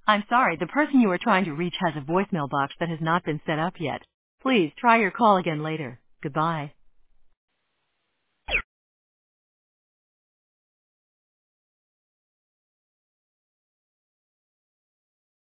I'm sorry, the person you are trying to reach has a voicemail box that has not been set up yet. Please try your call again later. Goodbye.